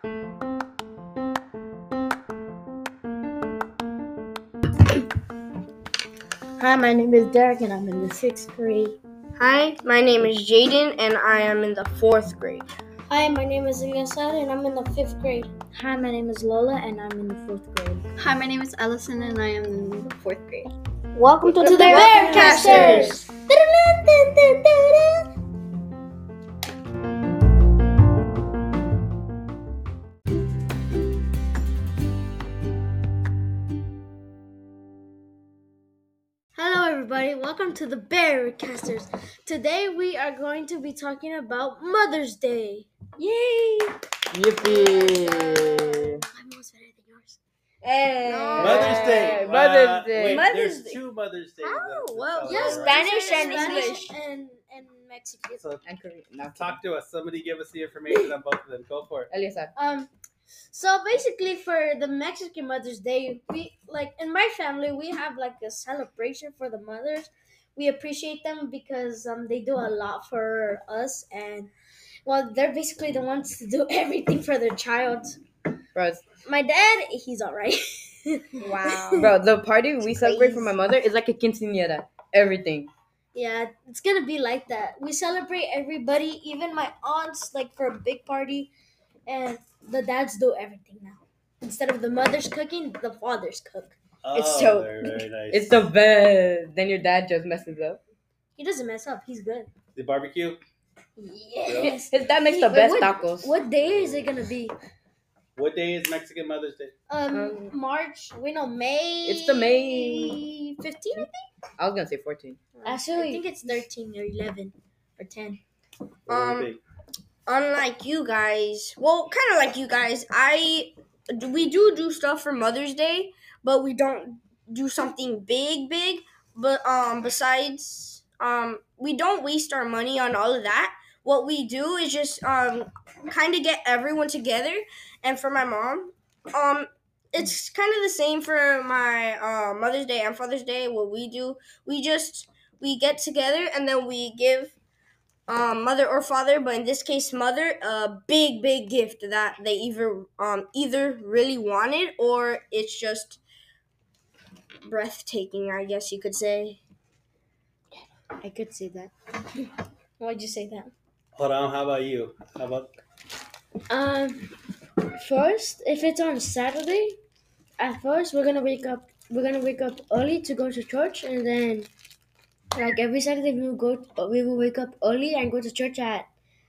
Hi, my name is Derek and I'm in the 6th grade. Hi, my name is Jaden and I am in the 4th grade. Hi, my name is Eliasar and I'm in the 5th grade. Hi, my name is Lola and I'm in the 4th grade. Hi, my name is Allison and I am in the 4th grade. Welcome to the Bearcasters! Hello everybody, welcome to the Bearcasters. Today we are going to be talking about Mother's Day. Yay! Yippee! My mom's better than yours. Mother's Day. Mother's Day. Wait, Mother's there's Day. 2 Mother's Days. Oh, well, Yeah, Spanish and Spanish English. and Mexican. So And Korean. No, talk to us. Somebody give us the information on both of them. Go for it. Eliasar. So basically for the Mexican Mother's Day, we in my family we have a celebration for the mothers. We appreciate them because they do a lot for us, and they're basically the ones to do everything for their child. Bro, My dad, he's alright. Wow. bro, the party we celebrate for my mother is like a quinceañera. Everything. Yeah, it's gonna be like that. We celebrate everybody, even my aunts, for a big party, and the dads do everything now. Instead of the mothers cooking, the fathers cook. Oh, It's so- very, very nice. It's the best. Then your dad just messes up. He doesn't mess up. He's good. The barbecue? Yes. His dad makes the Wait, best what- tacos. What day is it gonna be? What day is Mexican Mother's Day? March. May. It's the May 15. I think. I was gonna say 14. Actually, I think it's 13 or 11 or 10. What do you think? Unlike you guys, well, kind of like you guys, we do stuff for Mother's Day, but we don't do something big. But besides, we don't waste our money on all of that. What we do is just kind of get everyone together, and for my mom, it's kind of the same for my Mother's Day and Father's Day. What we do, we get together and then we give mother or father, but in this case mother, a big gift that they either really wanted or it's just breathtaking, I guess you could say. I could say that. Why'd you say that? Hold on. How about you? How about First, if it's on Saturday, at first we're gonna wake up. We're gonna wake up early to go to church, and then every Saturday we will wake up early and go to church at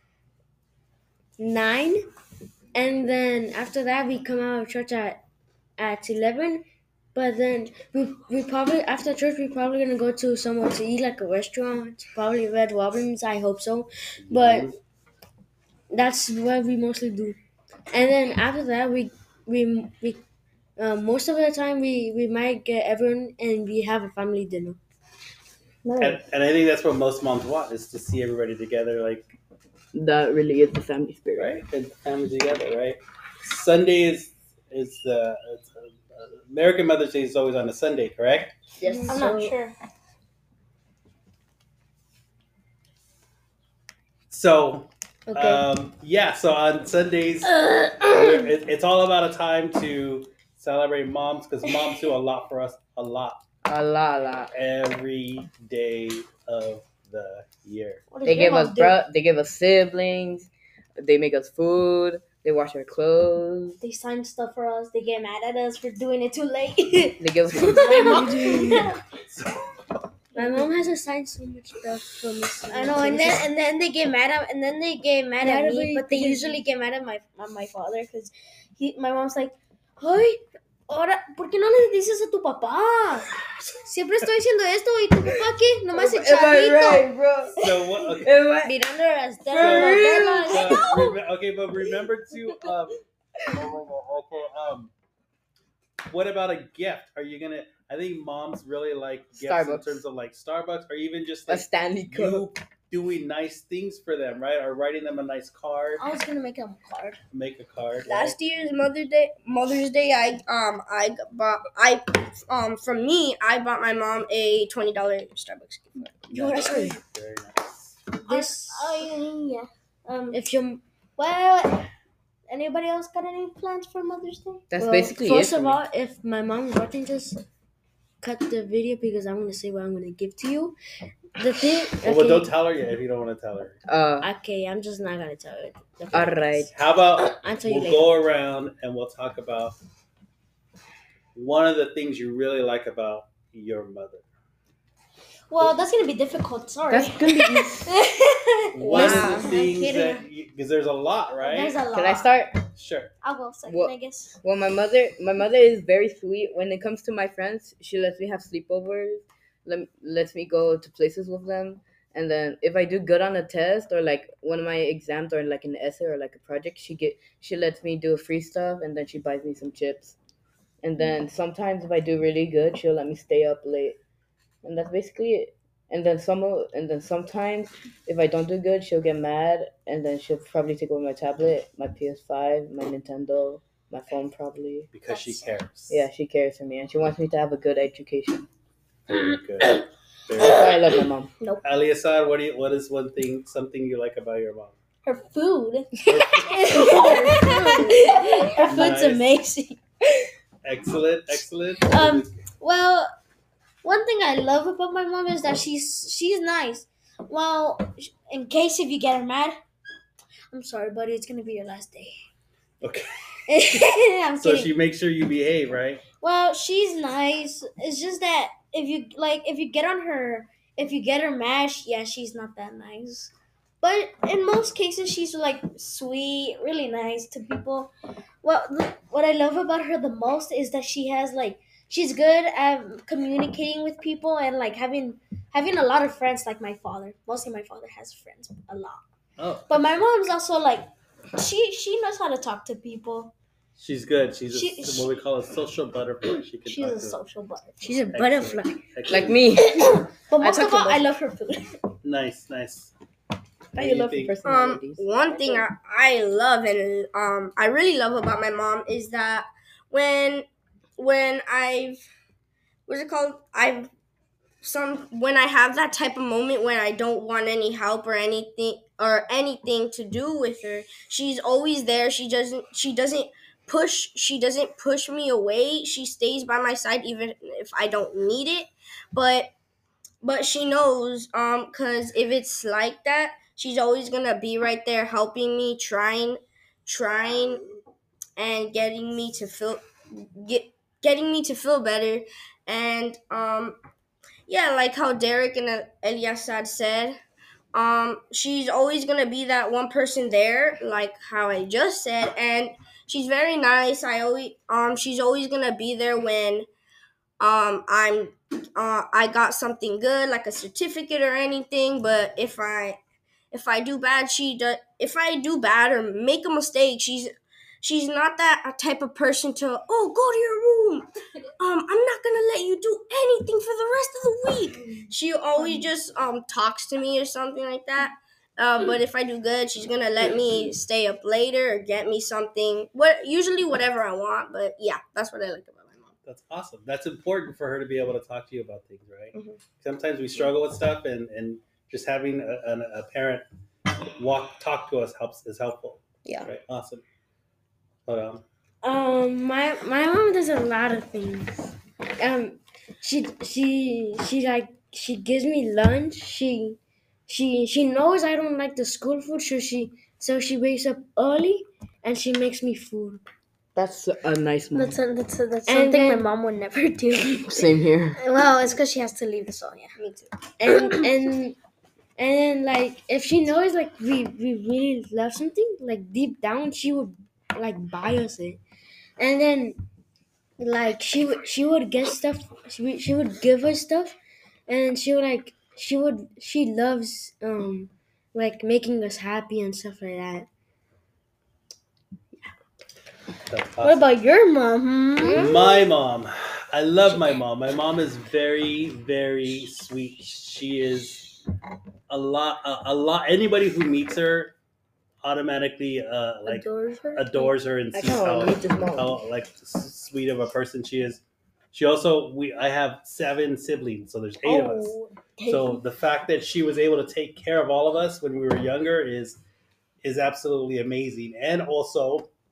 9, and then after that we come out of church at 11. But then we probably after church we're probably gonna go to somewhere to eat, like a restaurant, probably Red Robin's. I hope so, but that's what we mostly do. And then after that we most of the time we might get everyone and we have a family dinner. and I think that's what most moms want, is to see everybody together, That really is the family spirit. right? And family together, right? Sunday is the American Mother's Day is always on a Sunday, correct? Yes, I'm not sure. So Okay. so on Sundays, it's all about a time to celebrate moms, because moms do a lot for us, a lot, every day of the year. What does They your give mom us do? they give us siblings. They make us food. They wash our clothes. They sign stuff for us. They get mad at us for doing it too late. They give us My mom has to sign so much stuff for me. I know, and then they get mad at me, but they usually get mad at my father because my mom's like, "Ay, ahora, ¿por qué no le dices a tu papá? Siempre estoy haciendo esto y tu papá qué, nomás el chavito bro? So what? Okay, mirando las so, telenovelas." okay, but remember to what about a gift? Are you gonna? I think moms really like gifts Starbucks. in terms of Starbucks, or even just A Stanley Cup. you doing nice things for them, right? Or writing them a nice card. I was gonna make them a card. Make a card. Last year's Mother's Day, I from me, I bought my mom a $20 Starbucks gift card. Right? Very nice. This Yeah. if you Well, Anybody else got any plans for Mother's Day? That's basically first it. of all, if my mom's watching this, cut the video because I'm gonna say what I'm gonna give to you. The thing. Okay. Well, don't tell her yet if you don't want to tell her. Okay, I'm just not gonna tell her. All right. How about we'll go around and we'll talk about one of the things you really like about your mother. Well, that's gonna be difficult. Sorry. That's gonna be. One of the things that because there's a lot, right? There's a lot. Can I start? Sure. I'll go second, I guess. Well, my mother is very sweet. When it comes to my friends, she lets me have sleepovers. Lets me go to places with them. And then if I do good on a test or like one of my exams or like an essay or like a project, she lets me do free stuff and then she buys me some chips. And then sometimes if I do really good, she'll let me stay up late. And that's basically it. And then sometimes if I don't do good, she'll get mad and then she'll probably take away my tablet, my PS5, my Nintendo, my phone probably. Because she cares. Yeah, she cares for me and she wants me to have a good education. Very good. I love my mom. Nope. Aliyah, what is something you like about your mom? Her food. Her food's amazing. Excellent. Well, one thing I love about my mom is that she's nice. Well, in case if you get her mad, I'm sorry, buddy. It's gonna be your last day. Okay. I'm so kidding. she makes sure you behave, right? Well, she's nice. It's just that if you get her mad, she's not that nice. But in most cases, she's like sweet, really nice to people. Well, what I love about her the most is that she's good at communicating with people and like having a lot of friends like my father. Mostly my father has friends a lot. Oh. But my mom's also like she knows how to talk to people. She's good. She's what we call a social butterfly. She's a social butterfly. She's a butterfly. Excellent. Like me. But most of all, I love her food. Nice. How you love her personalities? One thing I love and I really love about my mom is that when when I have that type of moment when I don't want any help or anything to do with her, she's always there. She doesn't push me away. She stays by my side even if I don't need it. But she knows cuz if it's like that, she's always going to be right there helping me, trying and getting me to feel better. And yeah, like how Derek and Eliasad said, she's always gonna be that one person there, like how I just said, and she's very nice. She's always gonna be there when I got something good, like a certificate or anything. But if I do bad, if I do bad or make a mistake, she's not that type of person to go to your room. I'm not gonna let you do anything for the rest of the week. She always just talks to me or something like that. But if I do good, she's gonna let me stay up later or get me something. Usually whatever I want. But yeah, that's what I like about my mom. That's awesome. That's important for her to be able to talk to you about things, right? Mm-hmm. Sometimes we struggle with stuff, and just having a parent talk to us is helpful. Yeah. Right. Awesome. Hold on. My mom does a lot of things. She gives me lunch. She knows I don't like the school food, so she wakes up early and she makes me food. That's a nice mom. That's something my mom would never do. Same here. Well, it's because she has to leave the song. Yeah, me too. And then like if she knows like we really love something, like deep down she would like buy us it. And then like she would get stuff, she would give us stuff, and she loves like making us happy and stuff like that. Awesome. What about your mom? My mom. I love my mom. My mom is very, very sweet. She is a lot. Anybody who meets her automatically adores her and sees how like sweet of a person she is. She also I have 7 siblings, so there's 8 of us. So the fact that she was able to take care of all of us when we were younger is absolutely amazing. And also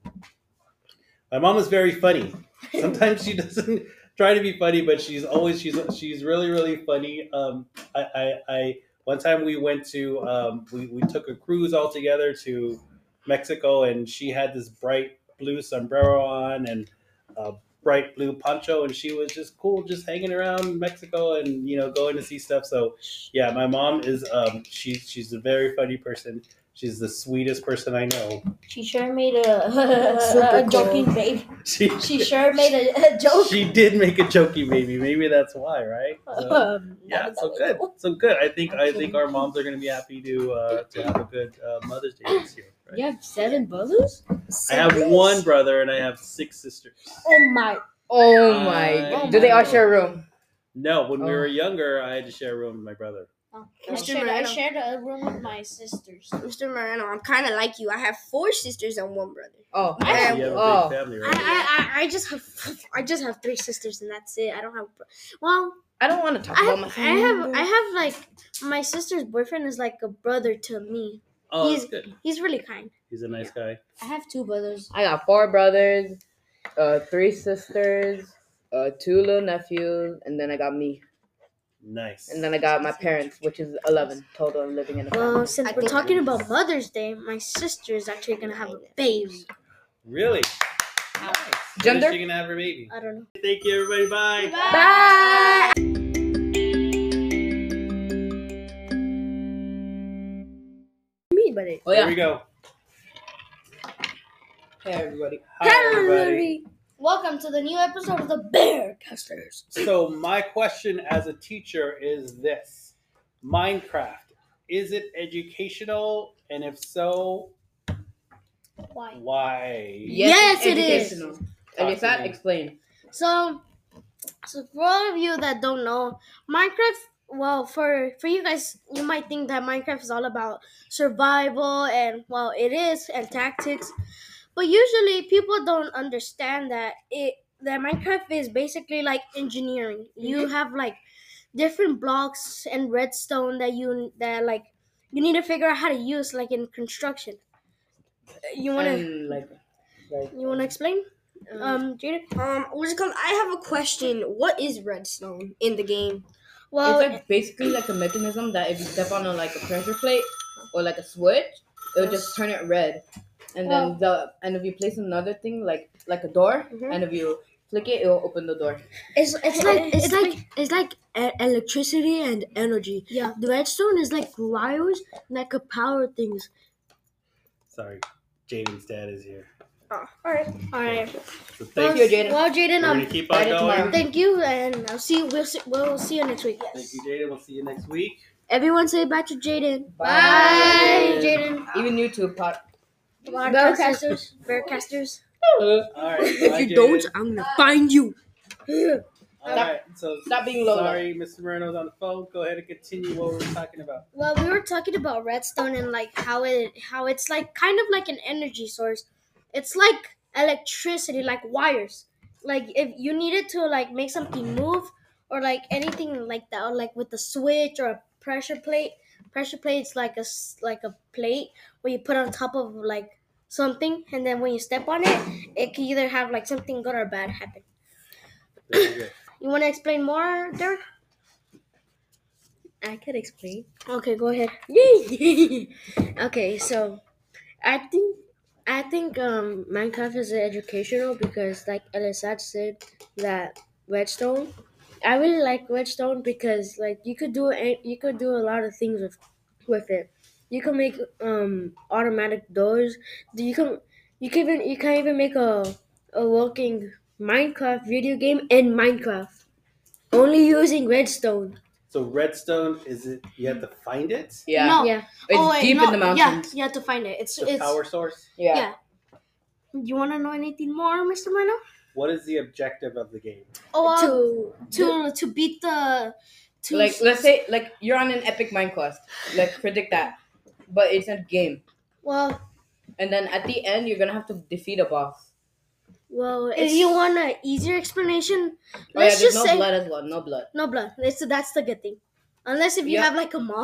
My mom is very funny. Sometimes she doesn't try to be funny, but she's really funny. I one time we went to we took a cruise all together to Mexico, and she had this bright blue sombrero on and a bright blue poncho, and she was just cool, just hanging around Mexico and going to see stuff. So yeah, my mom is she's a very funny person. She's the sweetest person I know. She sure made a joking baby. She sure made a joke. She did make a jokey baby. Maybe that's why, right? So, yeah, so good. So good. I think our moms are going to be happy to have a good Mother's Day this year. Right? You have 7 brothers? I have 1 brother and I have 6 sisters. Oh my! Do they all share a room? No, when we were younger, I had to share a room with my brother. Oh, I shared a room with my sisters. Mr. Moreno, I'm kind of like you. I have 4 sisters and 1 brother. Oh, You have a big family, right? I just have 3 sisters and that's it. I don't have. Well, I don't want to talk about my family. I have like my sister's boyfriend is like a brother to me. Oh, that's good. He's really kind. He's a nice guy. I have 2 brothers. I got 4 brothers, 3 sisters, 2 little nephews, and then I got me. Nice. And then I got my parents, which is 11 total living in a family. Well, since we're talking about Mother's Day, my sister is actually gonna have a baby. Really? Nice. Gender? When is she gonna have her baby? I don't know. Thank you, everybody. Bye. Bye. Me, but it. Oh, Here yeah. we go. Hey, everybody. Hi, everybody. Welcome to the new episode of the Bearcasters. So my question as a teacher is this: Minecraft, is it educational? And if so, Why? why? Yes, it is. educational. Elisa, explain. So for all of you that don't know, Minecraft. Well, for you guys, you might think that Minecraft is all about survival, and well, it is, and tactics. But usually, people don't understand that Minecraft is basically like engineering. You have like different blocks and redstone that you need to figure out how to use, like in construction. You wanna explain, Jaden? What's it called? I have a question. What is redstone in the game? Well, It's like basically like a mechanism that if you step on like a pressure plate or like a switch, it'll just turn it red. And then if you place another thing like a door, and if you flick it, it'll open the door. It's like electricity and energy. Yeah. The redstone is like wires that could power things. Sorry, Jaden's dad is here. Oh, all right. So Thank you, Jaden. Well, We're Jaden, gonna keep on going. thank you, and We'll see you next week. Thank you, Jaden. We'll see you next week. Everyone say bye to Jaden. Bye, Jaden. Even YouTube Bearcasters. All right. If you don't, I'm gonna find you. All right. So Stop being low. sorry, Mr. Moreno's on the phone. Go ahead and continue what we're talking about. Well, we were talking about redstone and like how it's like kind of like an energy source. It's like electricity, like wires. Like if you needed to like make something move or like anything like that, or like with a switch or a pressure plate. Pressure plate's like a plate where you put on top of like something, and then when you step on it, it can either have like something good or bad happen. Very good. You want to explain more, Derek? I could explain. Okay, go ahead. Okay, so I think Minecraft is educational because, like Elisad said, that redstone. I really like redstone because, like, you could do a lot of things with it. You can make automatic doors. You can even make a working Minecraft video game in Minecraft, only using redstone. So redstone, is it? You have to find it. Yeah. No. Yeah. It's deep in the mountains. Yeah, you have to find it. It's The power source. Yeah. You want to know anything more, Mr. Moreno? What is the objective of the game? Oh, to beat the Like let's say like you're on an epic mine quest. Like predict that, but it's a game. well, And then at the end, you're gonna have to defeat a boss. if you want an easier explanation, Oh let's yeah, there's just no say blood as well. No blood. no blood. That's the good thing. Unless if you Yeah. have like a mob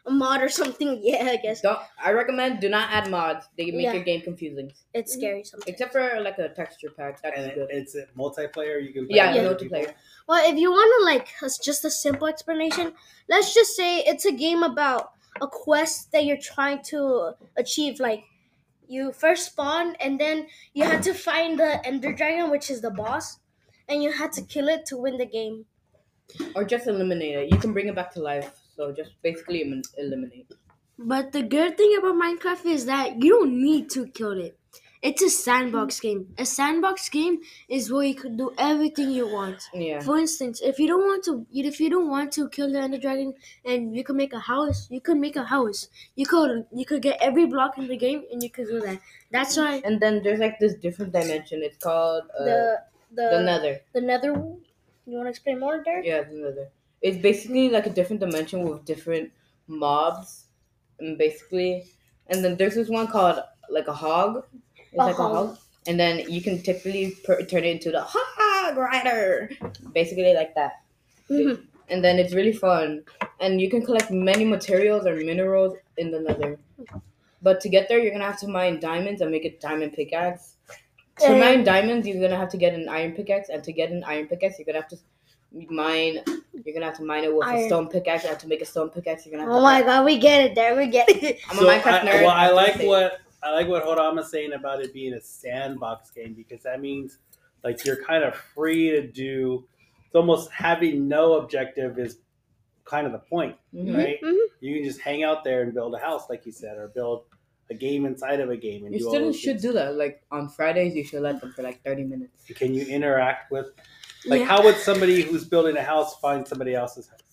a mod or something. Yeah, I guess I recommend do not add mods. They make Yeah. your game confusing. it's scary sometimes. Except for like a texture pack. That's And good. it's a multiplayer. You can play Yeah, with other people. multiplayer. Well, if you want to just a simple explanation, let's just say it's a game about a quest that you're trying to achieve. Like you first spawn, and then you had to find the Ender Dragon, which is the boss, and you had to kill it to win the game. Or just eliminate it. You can bring it back to life. So just basically eliminate. But the good thing about Minecraft is that you don't need to kill it. It's a sandbox game. A sandbox game is where you can do everything you want. Yeah. For instance, if you don't want to kill the Ender Dragon and you can make a house, you can make a house. You could get every block in the game and you could do that. That's why. And then there's like this different dimension. It's called The Nether. The Nether. You want to explain more, Derek? Yeah, the Nether. It's basically like a different dimension with different mobs, and basically, and then there's this one called like a hog. It's like a hog, and then you can typically turn it into the hog rider, basically like that. Mhm. And then it's really fun, and you can collect many materials or minerals in the Nether. But to get there, you're gonna have to mine diamonds and make a diamond pickaxe. To mine diamonds, you're gonna have to get an iron pickaxe, and to get an iron pickaxe, you're gonna have to mine. You're gonna have to mine it with a stone pickaxe, and to make a stone pickaxe, you're gonna have to. Oh my god, we get it, there. We get it. I'm a Minecraft nerd. I like what Horama's saying about it being a sandbox game, because that means like you're kind of free to do. It's almost having no objective is kind of the point, right? Mhm. You can just hang out there and build a house, like you said, or build a game inside of a game. And Your do all students those should things. do that. Like on Fridays, you should let them for like 30 minutes. Can you interact with? Like, how would somebody who's building a house find somebody else's house?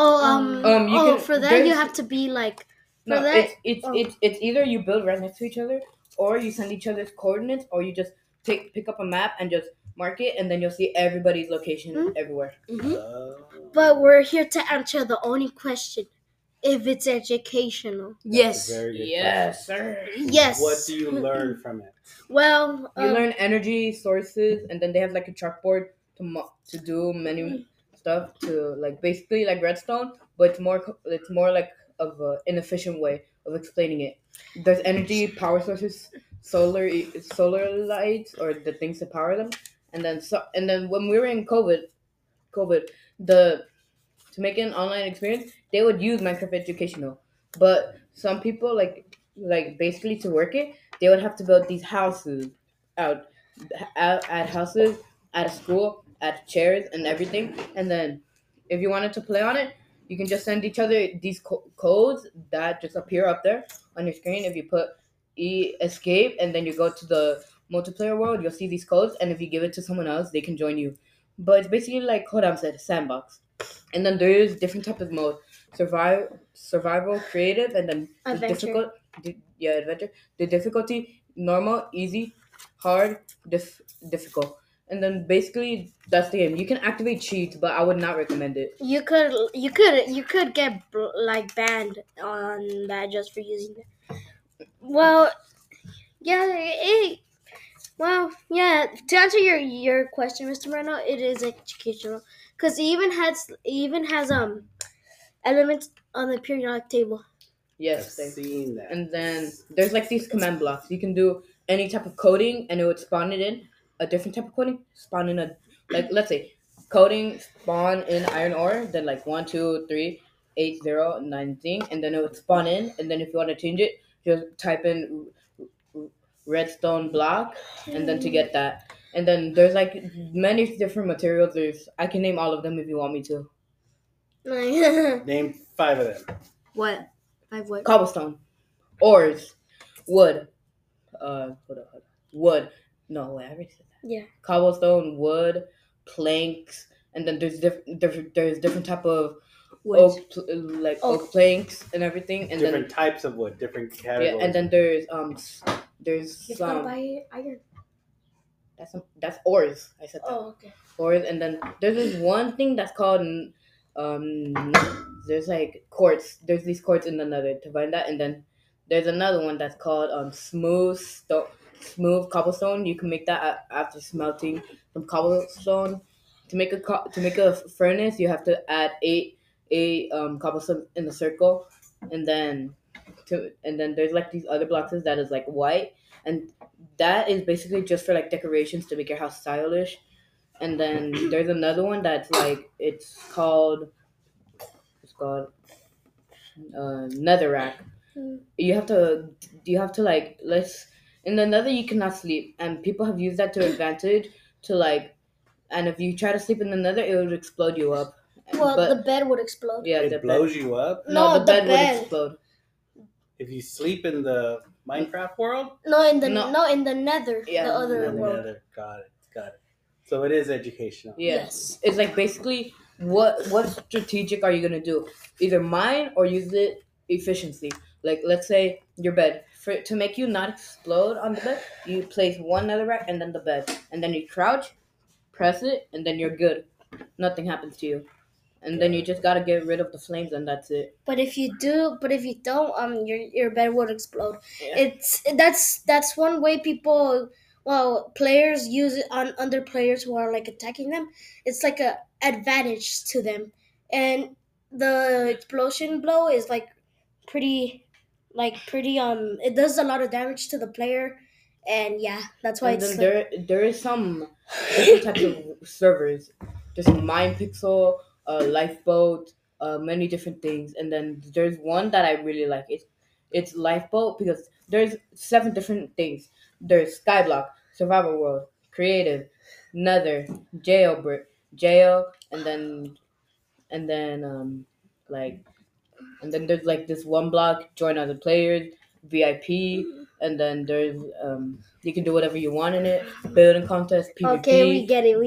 For that you have to be like. No, that- it's either you build right next to each other, or you send each other's coordinates, or you just pick up a map and just mark it, and then you'll see everybody's location everywhere. But we're here to answer the only question: if it's educational. Yes. Very good Yes, sir. Yes. What do you learn from it? Well, You learn energy sources, and then they have like a chalkboard to do many stuff to like basically like redstone, but it's more like of an inefficient way of explaining it. There's energy power sources, solar lights, or the things to power them, and then when we were in COVID, to make an online experience, they would use Minecraft Educational, but some people like basically to work it, they would have to build these houses out at houses, at a school, at chairs and everything, and then if you wanted to play on it, you can just send each other these codes that just appear up there on your screen. If you put escape and then you go to the multiplayer world, you'll see these codes, and if you give it to someone else, they can join you. But it's basically like Hodam said, sandbox. And then there is different types of mode: survival, creative, and then Adventure. Adventure. The difficulty: normal, easy, hard, difficult. And then basically that's the game. You can activate cheats, but I would not recommend it. you could get like banned on that just for using it. Well, yeah. To answer your question, Mr. Moreno, it is educational because it even has elements on the periodic table. Yes, I've seen that. And then there's like these command blocks. You can do any type of coding, and it would spawn it in a different type of coding. Spawn in a let's say coding spawn in iron ore. Then like 1, 2, 3, 8, 0, 9 thing, and then it would spawn in. And then if you want to change it, just type in redstone block, and then to get that. And then there's like many different materials. I can name all of them if you want me to. Name 5 of them. What? 5 what? Cobblestone, ores, wood, wood. No, wait, I already said that. Yeah. Cobblestone, wood, planks, and then there's different type of Woods. oak planks and everything, and Different then types of wood, different categories. and then there's You gotta buy iron. that's ores. I said that. Oh, okay. Ores, and then there's this one thing that's called there's like quartz. There's these quartz in the Nether to find that, and then there's another one that's called smooth cobblestone. You can make that after smelting some cobblestone. To make a furnace, you have to add eight cobblestone in a circle, and then there's like these other boxes that is like white, and that is basically just for like decorations to make your house stylish. And then there's another one that's like it's called netherrack. You have to like let's in the nether you cannot sleep, and people have used that to advantage to like, and if you try to sleep in the nether it would explode you up. Well, But the bed would explode. yeah, It blows you up No, the the bed would bed. explode. if you sleep in the Minecraft world. No, in the No. in the nether, Yeah, the in other And the world. nether. Got it. So it is educational. Yes. It's like basically what strategic are you gonna do? Either mine or use it efficiently. Like let's say your bed. To make you not explode on the bed, you place one netherrack and then the bed, and then you crouch, press it, and then you're good. Nothing happens to you, and then you just gotta get rid of the flames, and that's it. But if you don't, your bed would explode. Yeah. That's one way people, well, players use it on other players who are like attacking them. It's like a advantage to them, and the explosion blow is like pretty, it does a lot of damage to the player, and yeah, that's why And it's then like, there is some different types of servers. There's Mind Pixel, Lifeboat, many different things. And then there's one that I really like. It's Lifeboat because there's 7 different things. There's Skyblock, Survival World, Creative, Nether, Jail, and then like and then there's like this one block, join other players, VIP, and then there's you can do whatever you want in it, building contest, PvP. okay, we get it.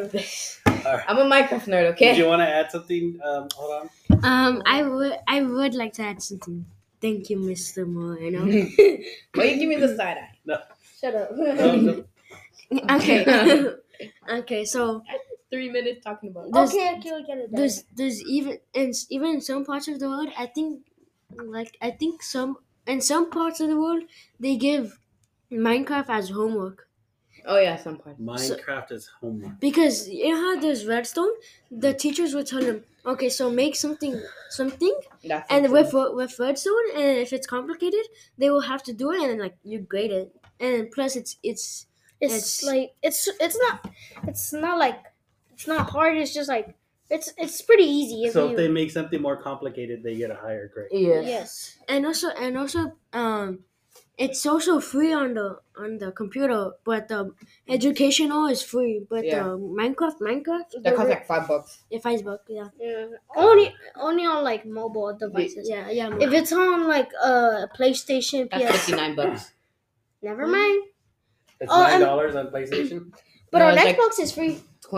I'm a Minecraft nerd, okay? Did you want to add something? Hold on. I would like to add something. Thank you, Mr. Moreno. Why you give me the side eye? Shut up. No. Okay. Okay, so 3 minutes talking about. Okay, we get it. there's even in some parts of the world, I think some in some parts of the world they give Minecraft as homework. Oh yeah, some part. Minecraft is homework. Because you know how there's redstone, the teachers would tell them, okay, so make something, That's and something. with redstone, and if it's complicated, they will have to do it, and then like you grade it, and plus it's Like it's not like it's not hard. It's just like it's pretty easy. So if they make something more complicated, they get a higher grade. Yes. and also it's also free on the computer, but the educational is free, but Yeah. the Minecraft That costs like $5. Facebook, yeah. Only on like mobile devices. Yeah. If it's on like PlayStation, That's PS, $59. never mind. It's Oh, and- $9 on PlayStation. But No, on it's like- Xbox, it's free.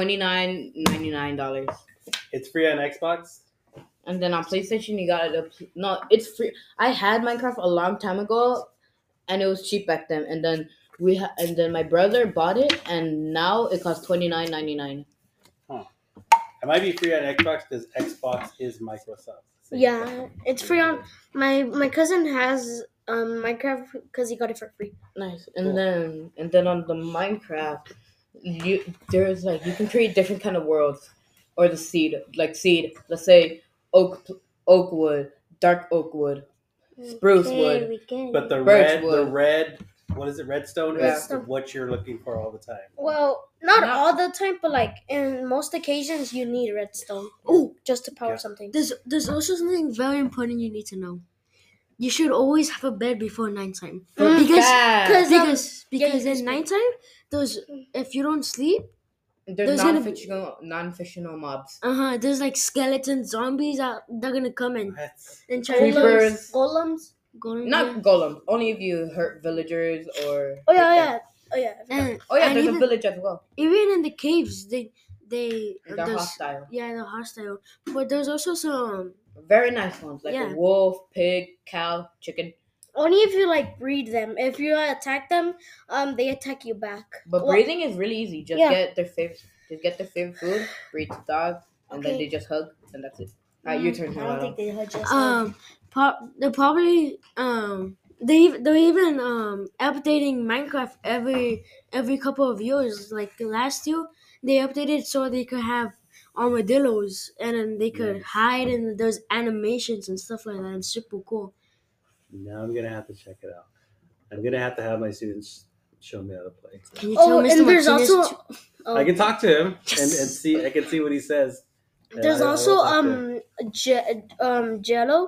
$29.99. It's free on Xbox. And then on PlayStation, you got it. No, it's free. I had Minecraft a long time ago, and it was cheap back then. And then and then my brother bought it, and now it costs $29.99. It might be free on Xbox because Xbox is Microsoft. Same Yeah, thing. it's free on my cousin has Minecraft because he got it for free. Nice. And Cool. then on the Minecraft, you can create different kind of worlds, or the seed. Let's say oak wood, dark oak wood, spruce wood. we can. But the Birch red, what is it? Redstone Yeah. is what you're looking for all the time. Well, not Not- all the time, but like in most occasions, you need redstone. Ooh, just to power Yeah. something. There's also something very important you need to know. You should always have a bed before nighttime. Mm. Because you because can in sleep. nighttime, if you don't sleep, There's There's gonna non-fictional mobs. there's like skeleton zombies out. They're gonna come That's and try to Creepers. Golems. go. Not golems. Only if you hurt villagers or. Oh yeah. And, Oh yeah, and there's even, a village as well. even in the caves, they They're there's- hostile. Yeah, they're hostile. But there's also some. Very nice ones, like Yeah. a wolf, pig, cow, chicken. Only if you like breed them. If you attack them, they attack you back. But Well, breathing is really easy. Just Yeah. get their favorite food, breed the dog, and then Okay. they just hug, and that's it. Alright, your turn. I don't think they hurt just. They're probably they're even updating Minecraft every couple of years. Like last year, they updated so they could have armadillos, and then they could Nice. hide, and there's animations and stuff like that. It's super cool. Now I'm gonna have to check it out. I'm gonna have to have my students show me how to play. Can you tell Mr. and there's Martinez also I can talk to him and see. I can see what he says. there's I also will talk to him.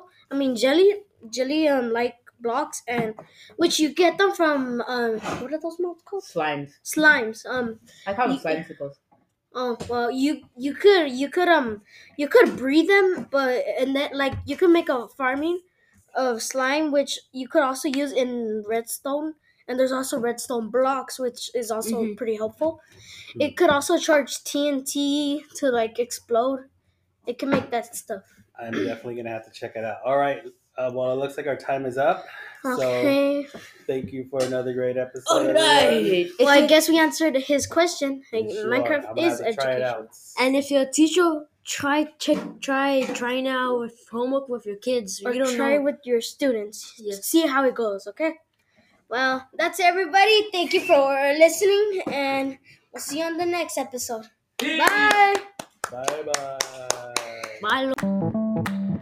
jelly like blocks, and which you get them from what are those molds called? Slimes. Slimes. I call them You- slimesicles. Oh well, you could breed them, but and then like you could make a farming of slime, which you could also use in redstone. And there's also redstone blocks, which is also pretty helpful. It could also charge TNT to like explode. It can make that stuff. I'm definitely gonna have to check it out. All right. Well, it looks like our time is up. Okay. So thank you for another great episode. All right. Well, I guess we answered his question. Like, Sure. Minecraft I'm gonna is have to try it education. out. And if your teacher try now with homework with your kids, Or you don't try know. with your students. Yes. See how it goes, okay? Well, that's everybody. Thank you for listening, and we'll see you on the next episode. Bye. Bye bye. Bye.